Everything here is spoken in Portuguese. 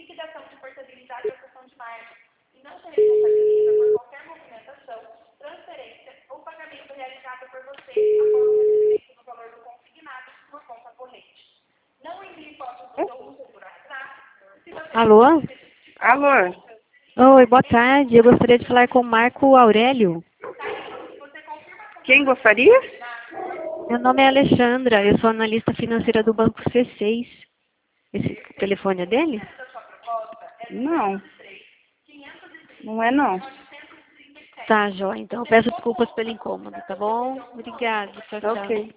liquidação de portabilidade ou cessão de margem e não se responsabiliza por qualquer movimentação, transferência ou pagamento realizado por você após o recebimento do valor do consignado por conta corrente. Não envie fotos do seu uso por WhatsApp. Alô? Alô? Oi, boa tarde. Eu gostaria de falar com o Marco Aurélio. Quem gostaria? Meu nome é Alexandra, eu sou analista financeira do Banco C6. Esse telefone é dele? Não. Não é não. Tá, joia. Então, eu peço desculpas pelo incômodo, tá bom? Obrigada. Tchau, tchau. Ok.